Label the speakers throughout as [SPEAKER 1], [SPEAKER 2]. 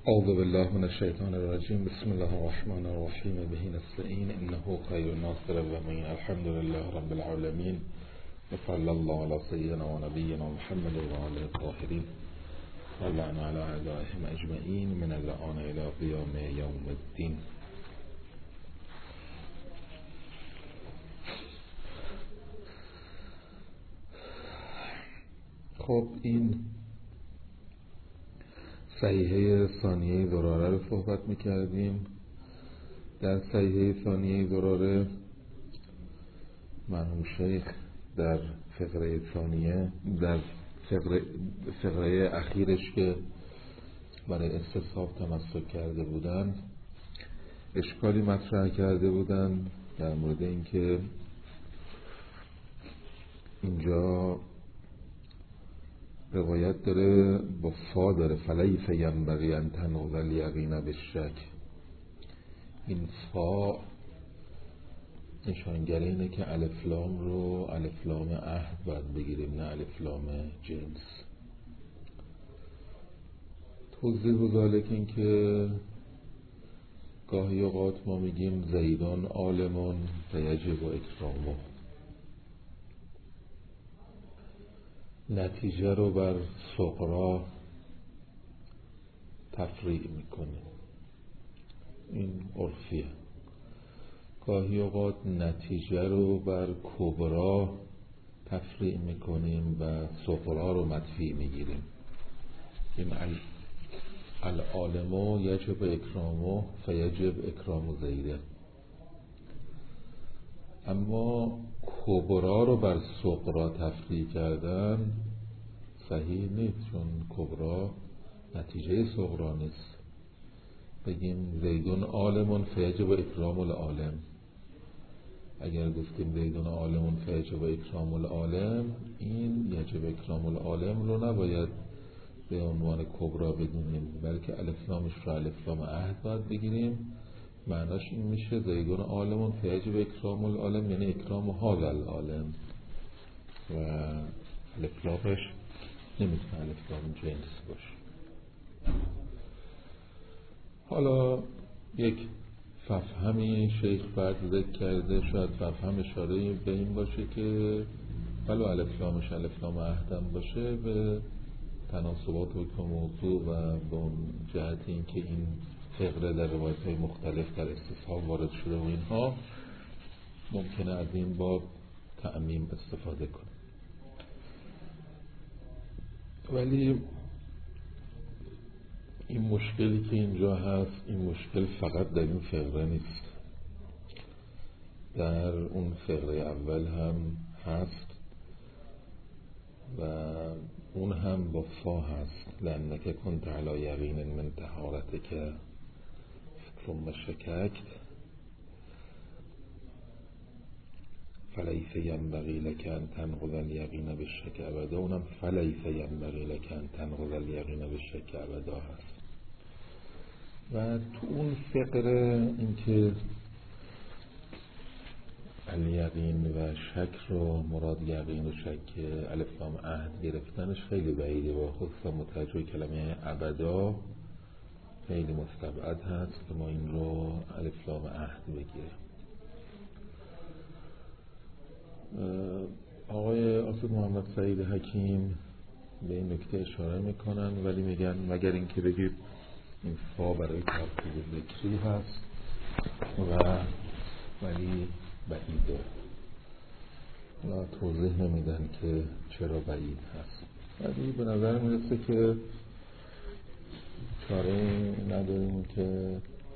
[SPEAKER 1] اعوذ بالله من الشیطان الرجیم. بسم الله الرحمن الرحیم. به نستعین انه خیر ناصر و معین. الحمد لله رب العالمین و صلی الله علی سیدنا و نبینا محمد و آله الطاهرین و لعن علی اعدائهم اجمعین من الآن الی قیام یوم الدین. خب این صحیحه ثانیه ضراره رو صحبت میکردیم. در صحیحه ثانیه ضراره مرحوم شیخ در فقره ثانیه، در فقره اخیرش که برای استصحاب تمسک کرده بودن، اشکالی مطرح کرده بودن در مورد اینکه اینجا روایت داره با فا داره فلیس ینبغی ان تنقض الیقین بالشک. این فا نشانگر اینه که الف لام رو الف لام عهد باید بگیریم، نه الف لام جنس. توضیح ذالک این که گاهی اوقات ما میگیم زیدان عالمون فیجب اکرامه، نتیجه رو بر صغرا تفریع میکنه، این عرفیه. گاهی اوقات نتیجه رو بر کبرا تفریع میکنیم و صغرا رو مدفوع میگیریم. این العالمو یجب اکرامه فیجب اکرام زیده. اما کبرا رو بر صغرا تفریع کردن صحیح نیست، چون کبرا نتیجه صغرا نیست. بگیم زیدون عالمون فیجب اکرام العالم، اگر گفتیم زیدون عالمون فیجب اکرام العالم، این یجب اکرام العالم رو نباید به عنوان کبرا بدونیم، بلکه الف لامش رو الف لام عهد باید بگیریم. معناش این میشه زیدون عالمون فیجب اکرام العالم، یعنی اکرام هذا العالم، و الف لامش نمیتونه الف لام جنس باشه. حالا یک ففهمی شیخ بعد ذکر کرده، شاید ففهم اشاره به این باشه که ولو الف لامش الف لام عهدم باشه، به تناسبات حکم موضوع و به اون جهت این که این فقره در روایت‌های مختلف در استصحاب وارد شده و اینها، ممکنه از این باب تعمیم استفاده کنه. ولی این مشکلی که اینجا هست، این مشکل فقط در این فقره نیست، در اون فقره اول هم هست و اون هم با فا هست. لأنک کنت علی یقین من طهارتک ثم شککت فلیس ینبغی لک ان تنقض الیقین بالشک ابدا. اونم فلیس ینبغی لک ان تنقض الیقین بالشک ابدا هست. و تو اون فقره اینکه الیقین و شک رو مراد یقین و شک الف لام عهد گرفتنش خیلی بعیده و خصوصا متوجه کلمه ابدا خیلی مستبعد هست که ما این رو الف لام عهد بگیریم. آقای آصد محمد سعید حکیم به این نکته اشاره میکنن، ولی میگن مگر اینکه بگید این فا برای ترتیب ذکری هست و ولی بعیده، لا توضیح نمیدن که چرا بعید هست. ولی به نظر میرسه که چاره نداریم که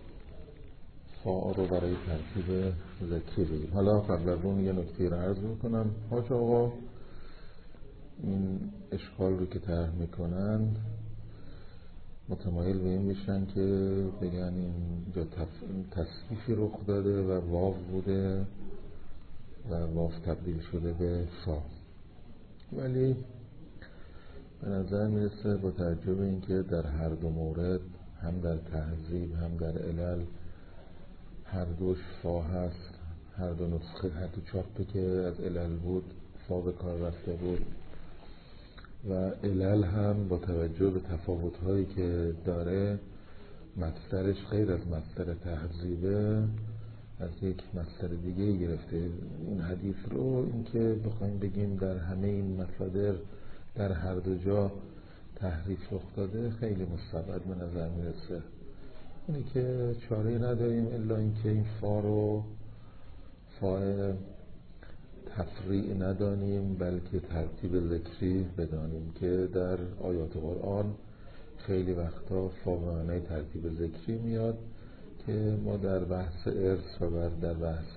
[SPEAKER 1] فا رو برای ترتیب ذکری بگیم. حالا قبل از اون یه نکته رو عرض میکنم. حاج آقا این اشکال رو که طرح میکنن متمایل به این میشن که بگن اینجا تصریفی رخ داده و واو بوده و واو تبدیل شده به فا، ولی به نظر میرسه با توجه به اینکه در هر دو مورد، هم در تهذیب هم در علل، هر دوش فا هست، هر دو نسخه، هر دو چاپی که از علل بود فا به کار رفته بود و علل هم با توجه به تفاوت‌هایی که داره مصدرش غیر از مصدر تهذیبه از یک مصدر دیگه گرفته. این حدیث رو اینکه بخوایم بگیم در همه این مصادر در هر دو جا تحریف رخ داده خیلی مستبعد به نظر میرسه. اینه که چاره نداریم الا اینکه این فا رو فاء تفریع ندانیم بلکه ترتیب ذکری بدانیم که در آیات قرآن خیلی وقتا فا به معنای ترتیب ذکری میاد که ما در بحث ارث و در بحث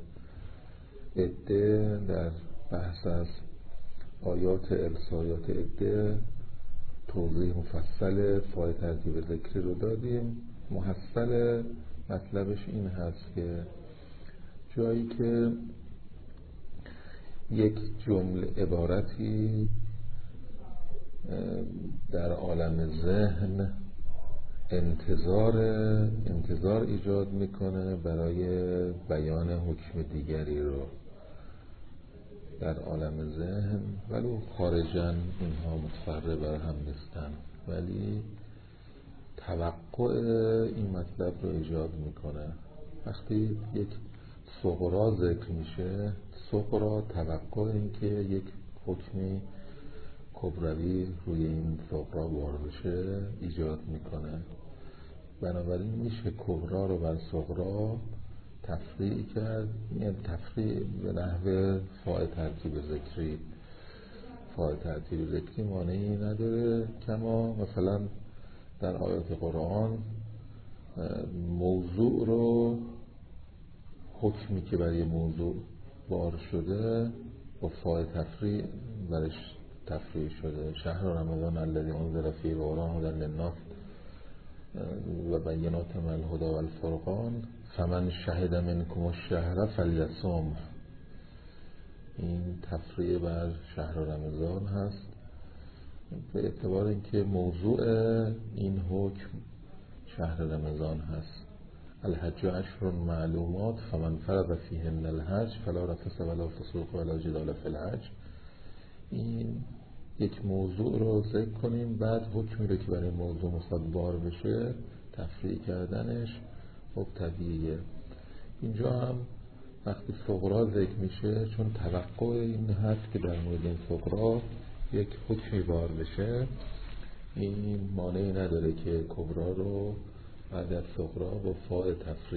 [SPEAKER 1] عده در بحث از آیات ارث و آیات عده توضیح مفصل فاء ترتیب ذکری رو دادیم. محصل مطلبش این هست که جایی که یک جمله عبارتی در عالم ذهن انتظار ایجاد میکنه برای بیان حکم دیگری رو در عالم ذهن، ولو خارجاً اینها متفرع بر هم نیستن، ولی توقع این مطلب رو ایجاد میکنه. وقتی یک صغرا ذکر میشه، صغرا توقع این که یک حکمی کبروی روی این صغرا وارد بشه ایجاد میکنه. بنابراین میشه کبرا رو بر صغرا تفریع کرد، یعنی تفریع به نحو فاء ترتیب ذکری. فاء ترتیب ذکری مانعی نداره، کما مثلا در آیات قرآن موضوع رو حکمی که برای موضوع بار شده با فاء تفریع برش تفریع شده. شهر رمضان الذی انزل فیه القرآن هدی للناس و بینات من الهدی و الفرقان فمن شهد منکم الشهر فلیصم. این تفریع بر شهر رمضان هست به اعتبار اینکه موضوع این حکم شهر رمضان هست. الحج اشهر معلومات فمن فرض فیهن الحج فلا رفث ولا فسوق ولا جدال فی الحج. این یک موضوع رو ذکر کنیم، بعد حکمی رو که برای موضوع مصدبار بشه تفریع کردنش خب طبیعیه. اینجا هم وقتی صغرا ذکر میشه، چون توقع این هست که در مورد این صغرا یک حکمی بار بشه، این مانعی نداره که کبرا رو بعد از صغرا با فاء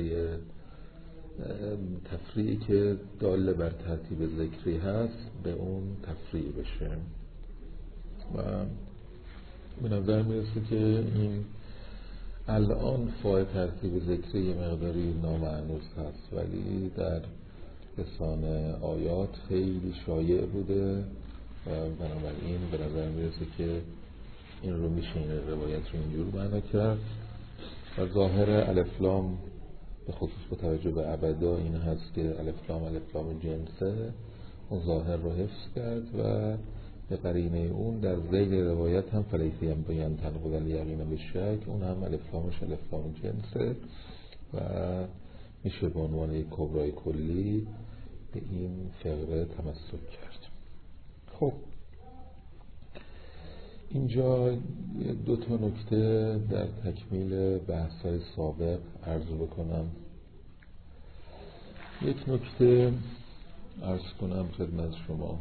[SPEAKER 1] تفریعی که دال بر ترتیب ذکری هست به اون تفریع بشه. و به نظر میرسه که این الان فاء ترتیب ذکری یه مقداری نامعنوس هست، ولی در لسان آیات خیلی شایع بوده و بنابراین به نظر میرسه که این رو میشه این روایت رو اینجور معنا کرد. و ظاهر الف لام به خصوص با توجه به ابدا این هست که الف لام جنسه، اون ظاهر رو حفظ کرد و به قرینه اون در ذیل روایت هم فلیسی هم بیان تنقض الیقین به شک، اون هم الف لام جنسه و میشه به عنوان یک کبرای کلی به این فقره تمسک کرد. خب اینجا دو تا نکته در تکمیل بحث‌های سابق عرض بکنم. یک نکته عرض کنم خدمت شما.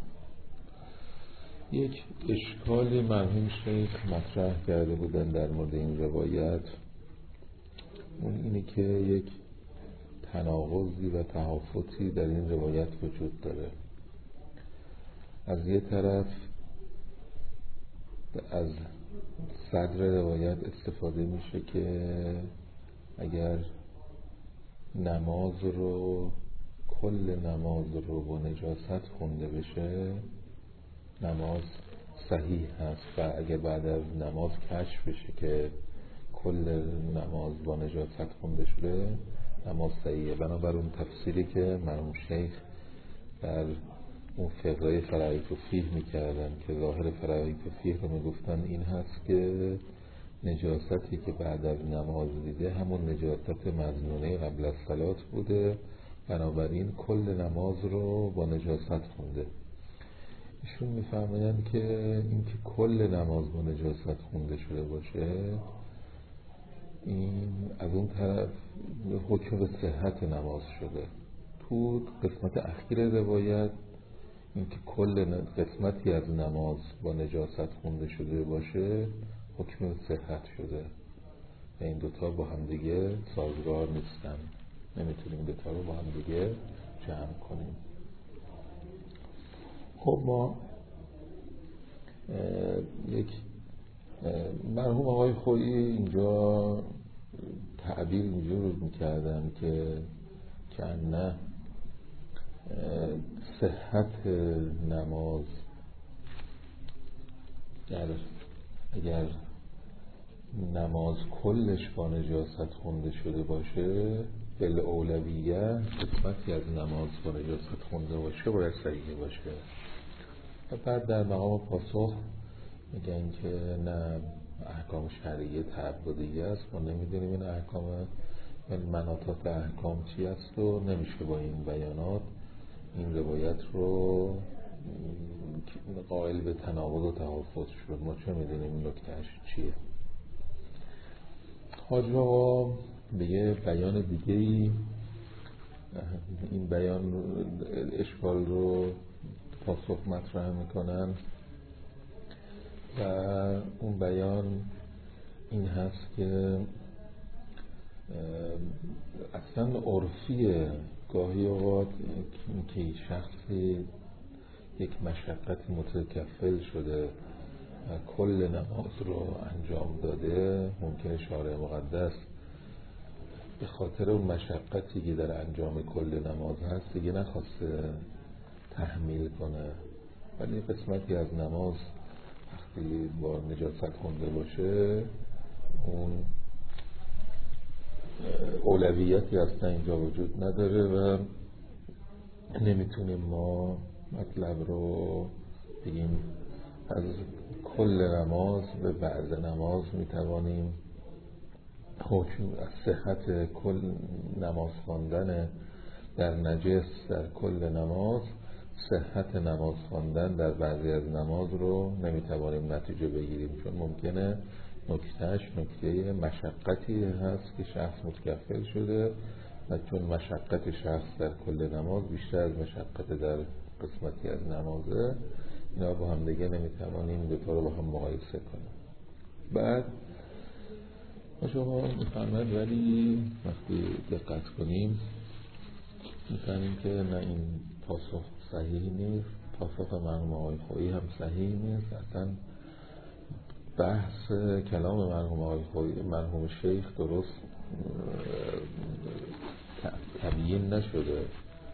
[SPEAKER 1] یک اشکالی مرحوم شیخ مطرح کرده بودن در مورد این روایت، اون اینه که یک تناقضی و تهافتی در این روایت وجود داره. از یه طرف از صدر روایت استفاده میشه که اگر کل نماز رو با نجاست خونده بشه نماز صحیح هست، و اگر بعد از نماز کشف بشه که کل نماز با نجاست خونده شده نماز صحیحه. بنابر اون تفسیری که مرحوم شیخ در اون فقه فرایض و فیه میکردن که ظاهر فرایض و فیه رو میگفتن این هست که نجاستی که بعد از نماز دیده همون نجاست مظنونه قبل از صلات بوده، بنابراین کل نماز رو با نجاست خونده. ایشون میفرمایند که اینکه کل نماز با نجاست خونده شده باشه این از اون طرف حکم به صحت نماز شده. تو قسمت اخیر روایت اینکه کل قسمتی از نماز با نجاست خونده شده باشه حکم به صحت شده و این دوتا با هم دیگه سازگار نیستن، نمیتونیم دوتا رو با هم دیگه جمع کنیم. خب ما یک مرحوم آقای خویی اینجا تعبیر اینجور میکردن که نه صحت نماز اگر نماز کلش با نجاست خونده شده باشه بالاولویه قسمتی از نماز با نجاست خونده باشه باید صحیح باشه. و بعد در مقام پاسخ میگن که نه احکام شرعیه تعبدیه است، ما نمیدونیم این احکام مناطات احکام چی است و نمیشه با این بیانات این روایت رو قائل به تناقض و تحافظ شد. ما چه میدونیم این نکتهش چیه. حاج آقا به یه بیان دیگه‌ای این بیان اشکال رو پاسخ مطرح میکنن و اون بیان این هست که اصلا عرفیه گاهی اوقات که شخصی یک مشقت متکفل شده و کل نماز رو انجام داده، ممکنه شارع مقدس به خاطر اون مشقتی که در انجام کل نماز هست دیگه نخواسته تحمیل کنه، ولی قسمتی از نماز وقتی با نجاست خونده باشه اون اولویتی اصلا اینجا وجود نداره و نمیتونیم ما مطلب رو بگیم از کل نماز به بعد نماز میتوانیم حکم از صحت کل نماز خواندن در نجس در کل نماز صحت نماز خواندن در بعضی از نماز رو نمیتوانیم نتیجه بگیریم، چون ممکنه نکتهش نکته مشقتی هست که شخص متکفل شده و چون مشقت شخص در کل نماز بیشتر از مشقت در قسمتی از نمازه، اینا با هم دیگه نمیتوانیم دوتا رو با هم مقایسه کنیم. بعد شما میفهمد ولی وقتی دقت کنیم میفهمیم که نه این پاسخ صحیح نیست، پاسخ مرحوم آقای خویی هم صحیح نیست، اصلا بحث کلام مرحوم آقای خویی مرحوم شیخ درست تبیین نشده.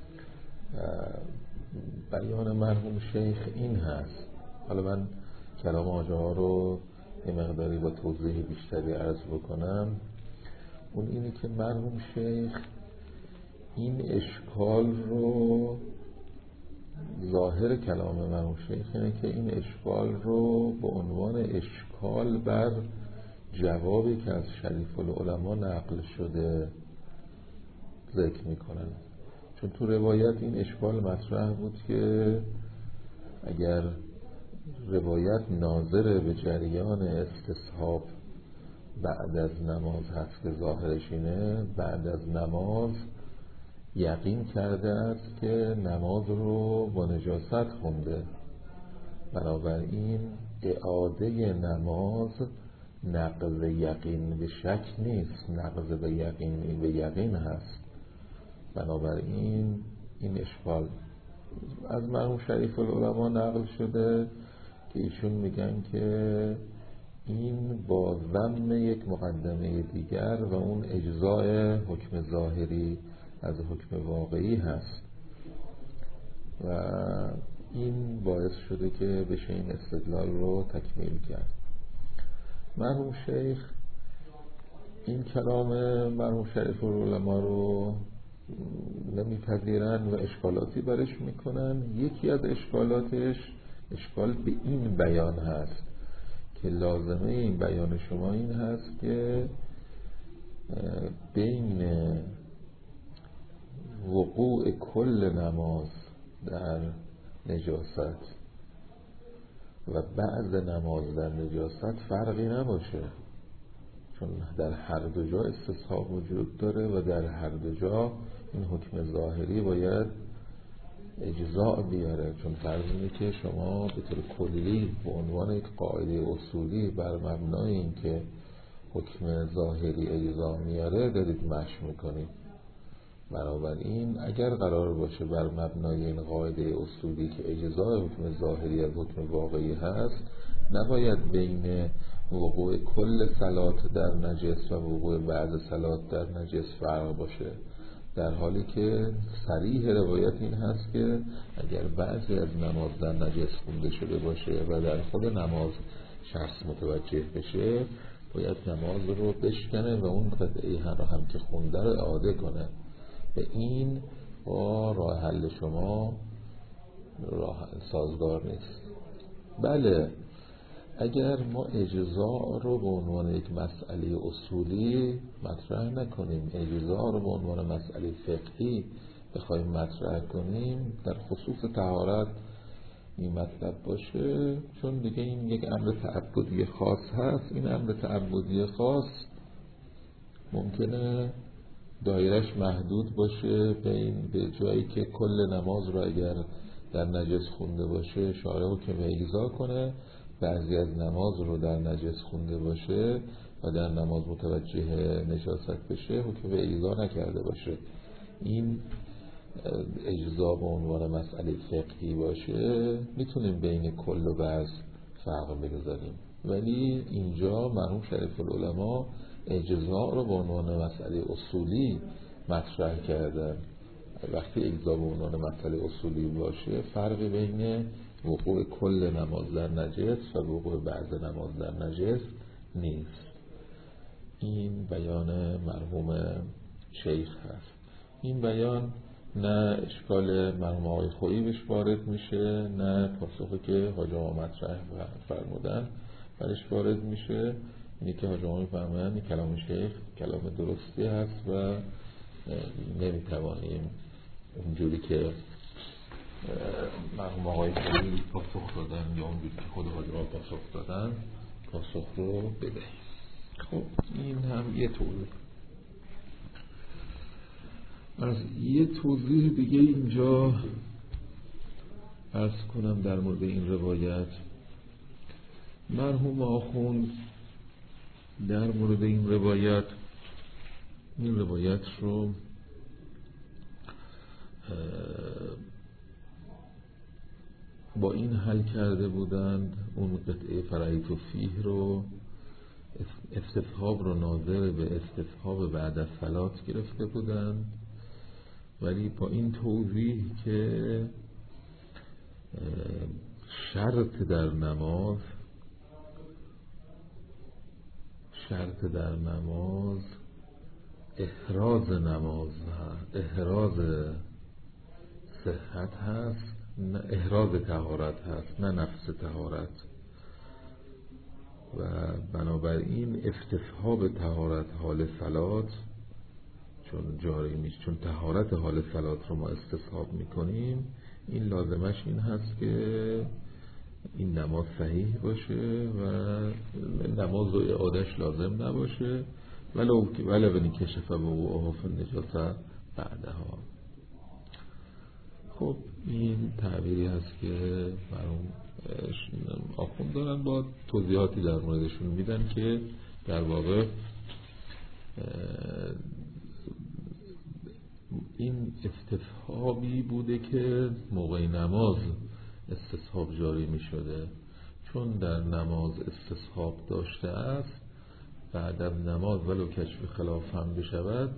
[SPEAKER 1] بیان مرحوم شیخ این هست، حالا من کلام آجاها رو یه مقداری با توضیح بیشتری عرض بکنم. اون اینه که مرحوم شیخ این اشکال رو ظاهر کلام مرحوم شیخ اینه که این اشکال رو به عنوان اشکال بر جوابی که از شریف العلماء نقل شده ذکر میکنن، چون تو روایت این اشکال مطرح بود که اگر روایت ناظر به جریان استصحاب بعد از نماز هست که ظاهرش اینه بعد از نماز یقین کرده است که نماز رو با نجاست خونده، بنابراین اعاده نماز نقض یقین به شک نیست، نقض به یقین هست. بنابراین این اشکال از مرحوم شریف العلماء نقل شده که ایشون میگن که این با ضم یک مقدمه دیگر و اون اجزاء حکم ظاهری از حکم واقعی هست و این باعث شده که بشه این استدلال رو تکمیل کرد. مرحوم شیخ این کلام مرحوم شریف العلماء رو نمیپذیرن و اشکالاتی برش میکنن. یکی از اشکالاتش اشکال به این بیان هست که لازمه این بیان شما این هست که بین وقوع کل نماز در نجاست و بعض نماز در نجاست فرقی نباشه، چون در هر دو جا استصحاب وجود داره و در هر دو جا این حکم ظاهری باید اجزاء بیاره. چون فرض اینه که شما به طور کلی به عنوان یک قاعده اصولی بر مبنای این که حکم ظاهری اجزاء میاره دارید مشی میکنید. بنابراین اگر قرار باشه بر مبنای این قاعده اصولی که اجزاء حکم ظاهری از حکم واقعی هست، نباید بین وقوع کل صلات در نجس و وقوع بعض صلات در نجس فرق باشه، در حالی که صریح روایت این هست که اگر بعضی از نماز در نجس خونده شده باشه و در خود نماز شخص متوجه بشه، باید نماز رو بشکنه و اون قطعه رو هم که خونده رو اعاده کنه. به این با راه حل شما راه سازگار نیست. بله، اگر ما اجزاء رو به عنوان یک مسئله اصولی مطرح نکنیم، اجزاء رو به عنوان مسئله فقهی بخوایم مطرح کنیم، در خصوص طهارت این مطلب باشه، چون دیگه این یک امر تعبدی خاص هست. این امر تعبدی خاص ممکنه دایرش محدود باشه به جایی که کل نماز رو اگر در نجس خونده باشه شارع حکم اجزا کنه، بعضی از نماز رو در نجس خونده باشه و در نماز متوجه نجاست بشه حکم اجزا نکرده باشه. این اجزا به عنوان مسئله فقهی باشه میتونیم بین کل و بعض فرق بگذاریم، ولی اینجا مرحوم شریف العلماء اجزا رو به عنوان مسئله اصولی مطرح کردن. وقتی اجزا به عنوان مسئله اصولی باشه فرقی بین وقوع کل نماز در نجس و وقوع بعض نماز در نجس نیست. این بیان مرحوم شیخ هست. این بیان نه اشکال مرحوم آقای خویی بهش وارد میشه، نه پاسخی که حاج آقا مطرح فرمودن برش وارد میشه. اینی که حاج آقا میفرمایند این کلام شیخ کلام درستی هست و نمیتوانیم اونجوری که مرحوم آقای خویی پاسخ دادن یا اونجوری که خود حاج آقا پاسخ دادن پاسخ رو بدهیم. خب این هم یه توضیح. از یه توضیح دیگه اینجا عرض کنم در مورد این روایت. مرحوم آخوند در مورد این روایت رو با این حل کرده بودند، اون قطعه فرعیت و فیه رو استصحاب رو ناظر به استصحاب بعد از صلات گرفته بودند، ولی با این توضیح که شرط در نماز احراز صحت هست، نه احراز طهارت هست، نه نفس طهارت. و بنابراین استصحاب طهارت حال صلات چون جاری میشه، چون طهارت حال صلات رو ما استصحاب میکنیم، این لازمش این هست که این نماز صحیح باشه و نماز رو اعادش لازم نباشه، ولو بنی کشف و وعاف النجاسه بعدها. خب این تعبیری هست که برام آخوند دارن، با توضیحاتی در موردشون میدن که در واقع این استصحابی بوده که موقع نماز استصحاب جاری می شده، چون در نماز استصحاب داشته است بعد از نماز ولو کشف خلاف هم بشود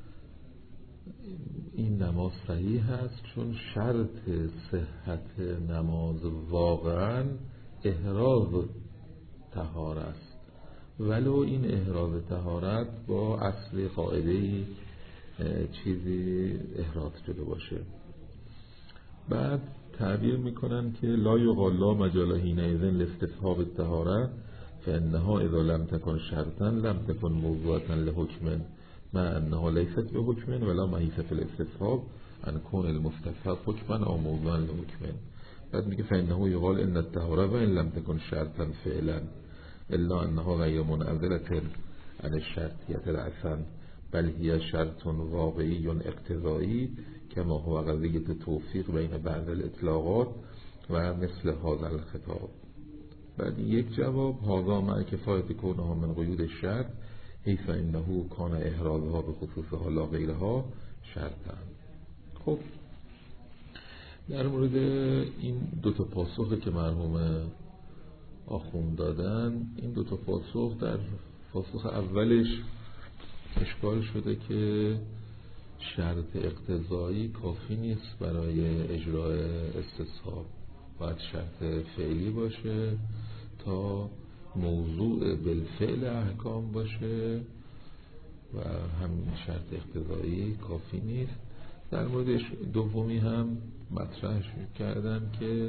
[SPEAKER 1] این نماز صحیح هست، چون شرط صحت نماز واقعا احراز طهارت است، ولو این احراز طهارت با اصل قاعده‌ای چیزی احراز شده باشه. بعد تعبیر میکنن که لا یقال لا مجال حینئذ لاستصحاب الطهارة فانها اذا لم تكن شرطا لم تكن موضوعا لحکم مع انها لیست بحکم ولا محیص فی الاستصحاب ان کون المستصحب حکما او موضوعا لحکم. بعد میگه فانه یقال ان الطهارة وان لم تكن شرطا فعلا الا انها غیر منعزلة عن الشرطیت رأسا بل هی شرط واقعی اقتضایی کما هو قضیه توفیق بین بعض الاطلاقات و مثل هذا الخطاب. بعد یک جواب هذا مع کفایت کونها من قیود الشرط حیث انه کان احرازها به خصوصها لا غیرها شرطا. خب در مورد این دوتا پاسخی که مرحوم آخوند دادن، این دوتا پاسخ، در پاسخ اولش اشکال شده که شرط اقتضایی کافی نیست برای اجرای استصحاب، باید شرط فعلی باشه تا موضوع بالفعل احکام باشه و همین شرط اقتضایی کافی نیست. در مورد دومی هم مطرح کردم که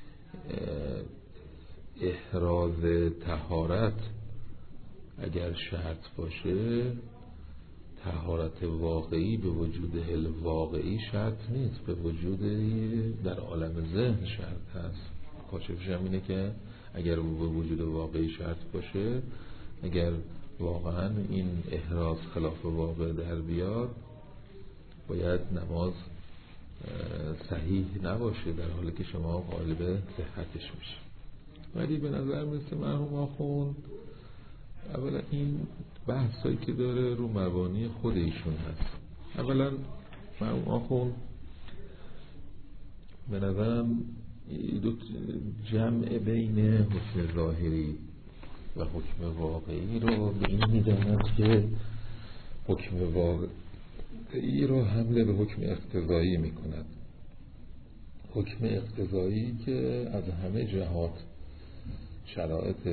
[SPEAKER 1] احراز طهارت اگر شرط باشه، طهارت واقعی به وجود واقعی شرط نیست، به وجود در عالم ذهن شرط هست. کاشفش هم اینه که اگر به وجود واقعی شرط باشه، اگر واقعا این احراز خلاف واقع در بیاد، باید نماز صحیح نباشه در حالی که شما قائل به صحتش میشه. ولی به نظر میرسه مرحوم آخوند اولا این بحثایی که داره رو مبانی خود ایشون هست. اولا مرحوم آخوند به نظرم جمع بین حکم ظاهری و حکم واقعی رو به این میداند که حکم واقعی رو حمله به حکم اقتضایی میکند. حکم اقتضایی که از همه جهات شرایط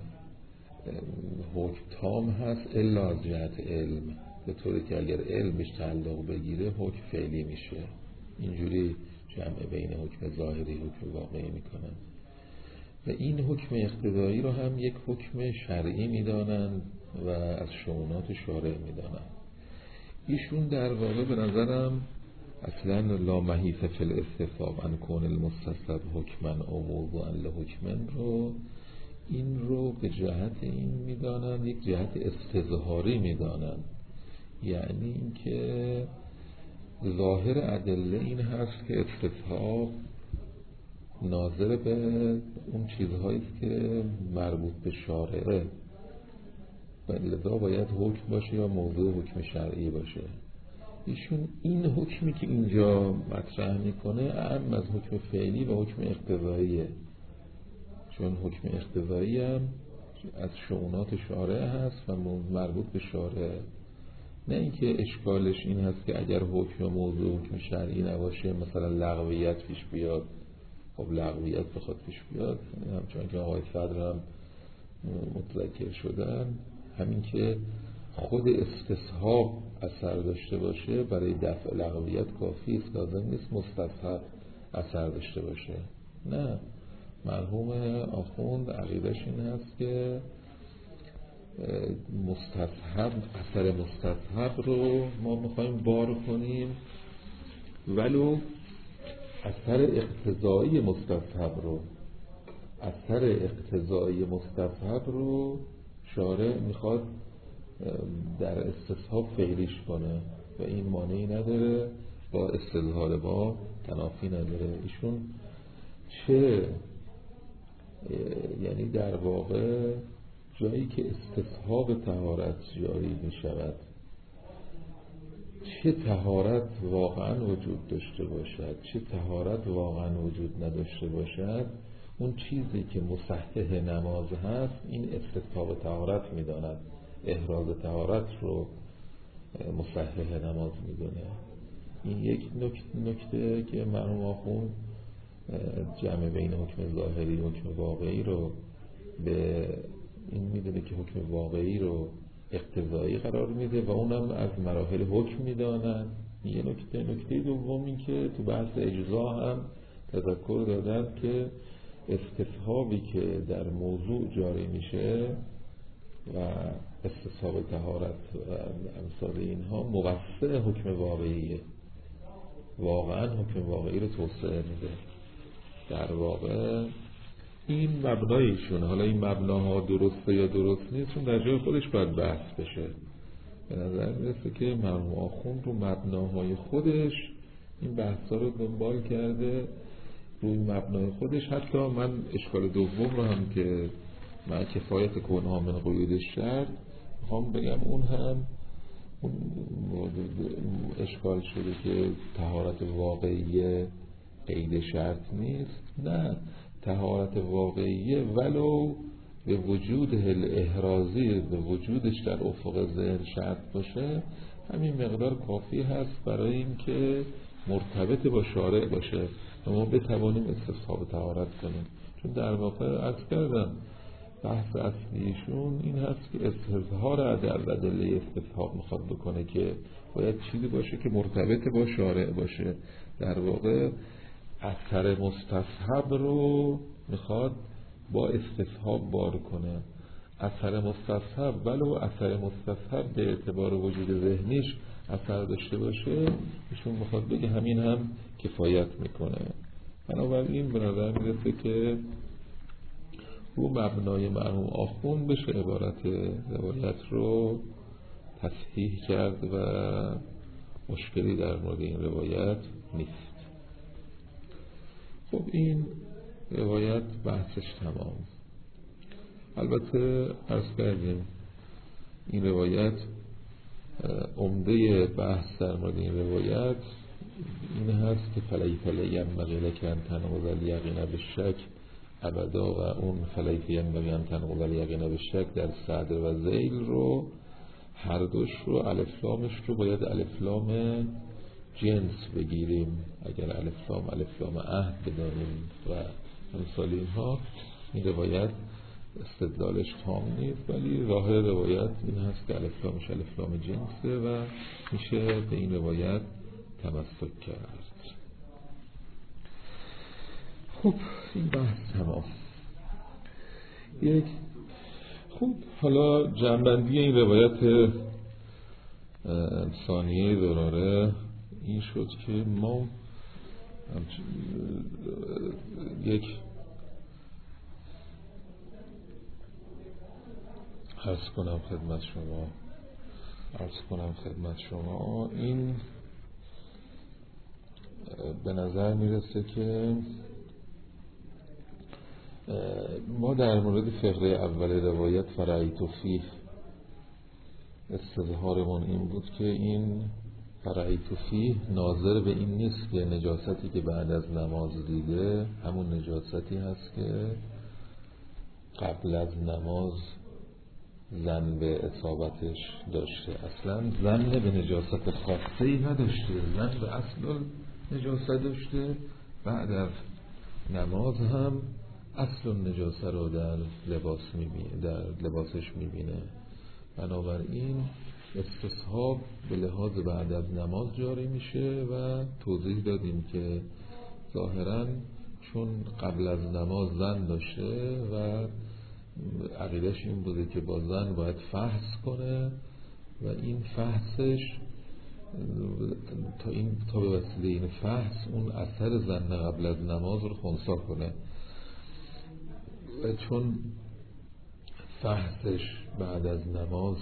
[SPEAKER 1] حکم تام هست الا از جهت علم، به طوری که اگر علمش تعلق بگیره حکم فعلی میشه. اینجوری جمع بین حکم ظاهری حکم واقعی میکنن و این حکم اقتضایی رو هم یک حکم شرعی میدانن و از شؤونات شارع میدانن. ایشون در واقع به نظرم اصلا لا محیث فی الاستحباب ان کون المستصحب حکما او موضوعا لحکم رو، این رو به جهت این میدانن، یک جهت استظهاری میدانن، یعنی اینکه ظاهر ادله این هست که استصحاب ناظر به اون چیزهایی که مربوط به شارعه و لذا باید حکم باشه یا موضوع حکم شرعی باشه. ایشون این حکمی که اینجا مطرح میکنه اعم از حکم فعلی و حکم اقتضاییه، چون حکم اقتضایی هم از شؤونات شارع هست و مربوط به شارع. نه اینکه اشکالش این هست که اگر حکم موضوع حکم شرعی نباشه مثلا لغویت پیش بیاد. خب لغویت بخواد پیش بیاد، همچون که آقای صدر هم متذکر شدن، همین که خود استصحاب اثر داشته باشه برای دفع لغویت کافی است، لازم نیست مستصحب اثر داشته باشه. نه، مرحوم آخوند عقیدش این هست که مستصحب، اثر مستصحب رو ما میخوایم بار کنیم ولو اثر اقتضایی مستصحب رو شارع میخواد در استصحاب فعلیش کنه و این مانعی نداره، با استظهار با تنافی نداره. ایشون چه یعنی در واقع جایی که استصحاب طهارت جاری می شود، چه طهارت واقعا وجود داشته باشد چه طهارت واقعا وجود نداشته باشد، اون چیزی که مصحح نماز هست این استصحاب طهارت می داند، احراز طهارت رو مصحح نماز می دونه. این یک نکته که مرحوم آخوند جمع بین حکم ظاهری و حکم واقعی رو به این میدونه که حکم واقعی رو اقتضایی قرار میده و اونم از مراحل حکم میدانن. یه نکته دوم این که تو بحث اجزا هم تذکر دادن که استصحابی که در موضوع جاری میشه و استصحاب طهارت و امثال اینها موسع حکم واقعیه، واقعا حکم واقعی رو توسعه میده. در واقع این مبنایشونه. حالا این مبناها درسته یا درست نیست چون در جای خودش باید بحث بشه. به نظر میرسه که مرحوم آخوند رو مبناهای خودش این بحثا رو دنبال کرده، روی مبنای خودش. حتی من اشکال دوم رو هم که مع کفایت کنها من قیود الشرط میخوام بگم، اون هم اون اشکال شده که طهارت واقعی قید شرط نیست. نه، طهارت واقعی ولو به وجود الاحرازی، به وجودش در افق ذهن شرط باشه، همین مقدار کافی هست برای اینکه مرتبط با شارع باشه و ما بتوانیم استصحاب طهارت کنیم. چون در واقع عرض کردم بحث اصلیشون این هست که استظهار در ادله استصحاب میخواد بکنه که باید چیزی باشه که مرتبط با شارع باشه. در واقع اثر مستصحب رو میخواد با استصحاب بار کنه. اثر مستصحب ولو اثر مستصحب به اعتبار وجود ذهنیش اثر داشته باشه، ایشون میخواد بگه همین هم کفایت میکنه. بنابراین به نظر میرسه که رو مبنای مرحوم آخوند بشه عبارت روایت رو تصحیح کرد و مشکلی در مورد این روایت نیست. خب این روایت بحثش تمام. البته عرض کردیم این روایت عمده بحث در مورد این روایت این هست که فلیت ینبغی لک ان تنقض الیقین بالشک ابدا، و اون فلیت ینبغی ان تنقض الیقین بالشک در صدر و ذیل رو هر دوش رو الفلامش رو باید الفلام جنس بگیریم. اگر الفلام عهد بدانیم و امثال اینها، این روایت استدلالش تام نیست، ولی ظاهر روایت این هست که الفلامش الفلام جنسه و میشه به این روایت تمسک کرد. خب این بحث تمام. خب حالا جنبندی این روایت ثانیه زراره این شد که ما یک عرض کنم خدمت شما این به نظر میرسه که ما در مورد فقره اول روایت فرعیت فیه استظهارمون این بود که این فرعیت فیه ناظر به این نیست که نجاستی که بعد از نماز دیده همون نجاستی هست که قبل از نماز زن به اصابتش داشته. اصلا زن به نجاست خاصه‌ای نداشته، زن به اصل نجاست داشته، بعد از نماز هم اصل نجاست رو در لباسش میبینه. بنابراین استصحاب به لحاظ بعد از نماز جاری میشه و توضیح دادیم که ظاهراً چون قبل از نماز زن داشته و عقیدش این بوده که با زن باید فحص کنه و این فحصش تا به وسیله این فحص اون اثر زن قبل از نماز رو خنثی کنه، و چون فحصش بعد از نماز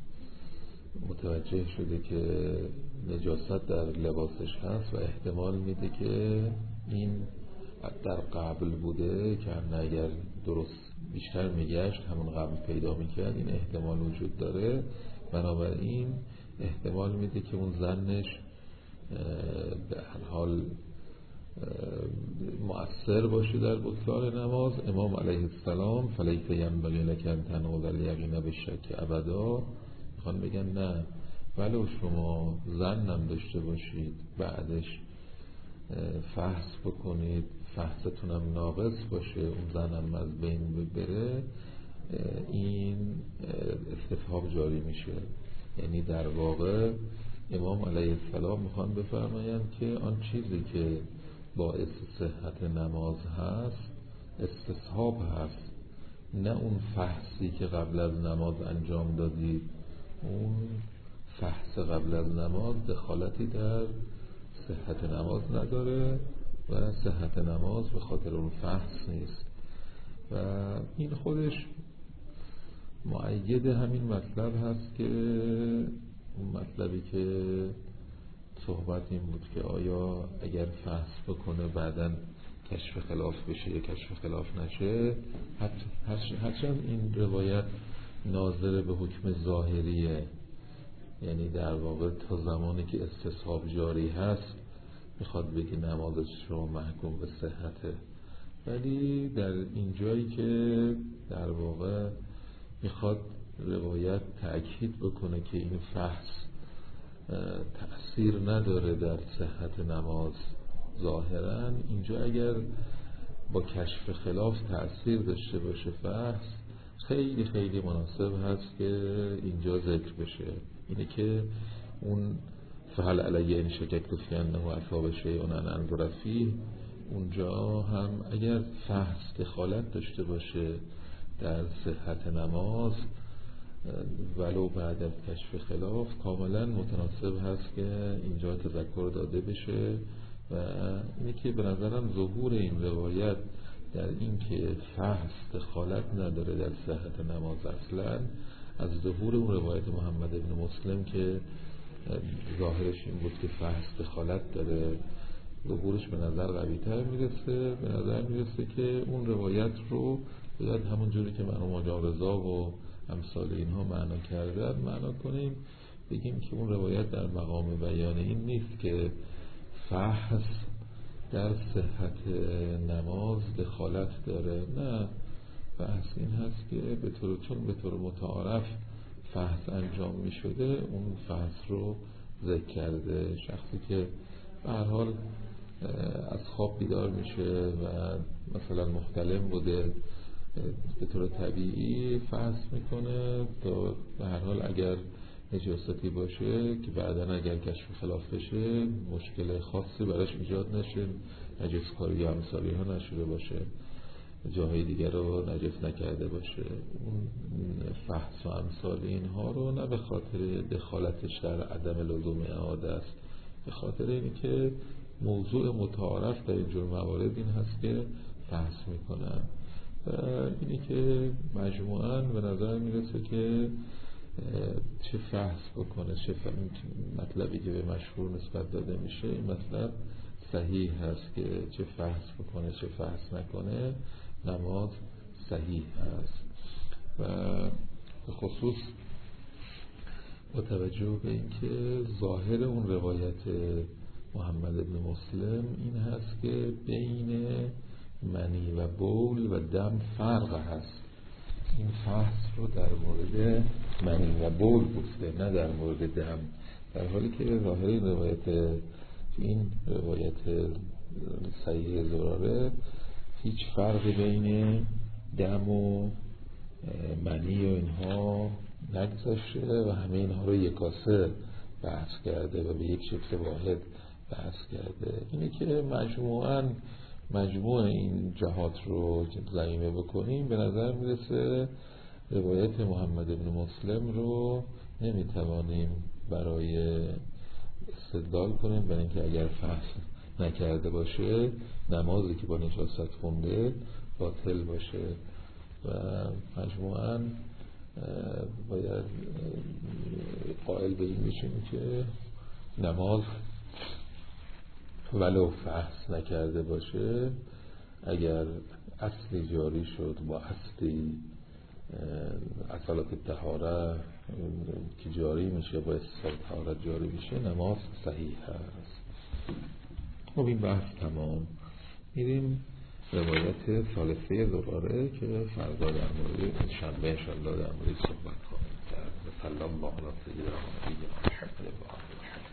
[SPEAKER 1] متوجه شده که نجاست در لباسش هست و احتمال میده که این در قبل بوده که اگر درست بیشتر میگشت همون قبل پیدا میکرد، این احتمال وجود داره. بنابراین احتمال میده که اون زنش به هر حال مؤثر باشه در بطلان نماز. امام علیه السلام فلیت ینبغی لک ان تنقض الیقین بالشک ابدا میخوان بگن نه، ولو شما زنم داشته باشید بعدش فحص بکنید، فحصتونم ناقص باشه، اون زنم از بین بره، این استصحاب جاری میشه. یعنی در واقع امام علیه السلام میخوان بفرمایند که آن چیزی که باعث صحت نماز هست استصحاب هست، نه اون فحصی که قبل از نماز انجام دادید. اون فحص قبل از نماز دخالتی در صحت نماز نداره و صحت نماز به خاطر اون فحص نیست. و این خودش مؤید همین مطلب هست که اون مطلبی که صحبت این بود که آیا اگر فحص بکنه بعداً کشف خلاف بشه یا کشف خلاف نشه، هرچند این روایت ناظر به حکم ظاهریه، یعنی در واقع تا زمانی که استصحاب جاری هست میخواد بگی نمازش رو محکوم به صحته، ولی در این جایی که در واقع میخواد روایت تأکید بکنه که این فحص تأثیر نداره در صحت نماز ظاهرا، اینجا اگر با کشف خلاف تأثیر داشته باشه فحص، خیلی خیلی مناسب هست که اینجا ذکر بشه. اینه که اون فهل علیه این شکک فی انه اصاب شیء ان انظر فیه، اونجا هم اگر فحص دخالت داشته باشه در صحت نماز ولو بعد از کشف خلاف، کاملا متناسب هست که اینجا تذکر داده بشه. و اینه که به نظرم ظهور این روایت در این که فحص دخالت نداره در صحت نماز اصلا، از ظهور اون روایت محمد ابن مسلم که ظاهرش این بود که فحص دخالت داره، ظهورش به نظر قوی تر میرسه. به نظر میرسه که اون روایت رو باید همون جوری که مرحوم آقا رضا و امثال اینها معنا کردن معنا کنیم، بگیم که اون روایت در مقام بیان این نیست که فحص در صحت نماز دخالت داره، نه، بحث این هست که چون به طور متعارف فحص انجام می شده، اون فحص رو ذکر کرده. شخصی که به هر حال از خواب بیدار میشه و مثلا محتلم بوده، به طور طبیعی فحص میکنه تا به هر حال اگر نجاستی باشه که بعداً اگر کشف خلاف بشه مشکل خاصی براش ایجاد نشه، نجسکاری یا امثالی ها نشده باشه، جاهای دیگر رو نجس نکرده باشه. اون فحص و امثال اینها رو نه به خاطر دخالتش در عدم لزوم اعاده است، به خاطر اینی که موضوع متعارف در اینجور موارد این هست که فحص میکنن. اینی که مجموعاً به نظر میرسه که چه فحص بکنه، چه مطلبی که به مشهور نسبت داده میشه، این مطلب صحیح هست که چه فحص بکنه چه فحص نکنه نماز صحیح هست. و به خصوص با توجه به اینکه ظاهر اون روایت محمد ابن مسلم این هست که بین منی و بول و دم فرق هست، این فحص رو در مورد منی و بول گفته نه در مورد دم، در حالی که ظاهر این روایت صحیح زراره هیچ فرقی بین دم و منی و اینها نگذاشته و همه اینها رو یکاسه بحث کرده و به یک شکل واحد بحث کرده. اینه که مجموع این جهات رو ضمیمه بکنیم، به نظر میرسه روایت محمد ابن مسلم رو نمیتوانیم برای استدلال کنیم برای اینکه اگر فحص نکرده باشه نمازی که با نجاست خونده باطل باشه، و مجموعاً باید قائل به این بشیم که نماز ولو فحص نکرده باشه اگر اصلی جاری شد با اصلی اصالت طهارت که جاری میشه، با اصالت طهارت جاری میشه، نماز صحیح هست. خب این بحث تمام. میریم روایت ثالثه زراره که فردا در مورد شنبه انشاءالله در مورد صحبت خواهیم کرد. صلی الله علی سیدنا محمد.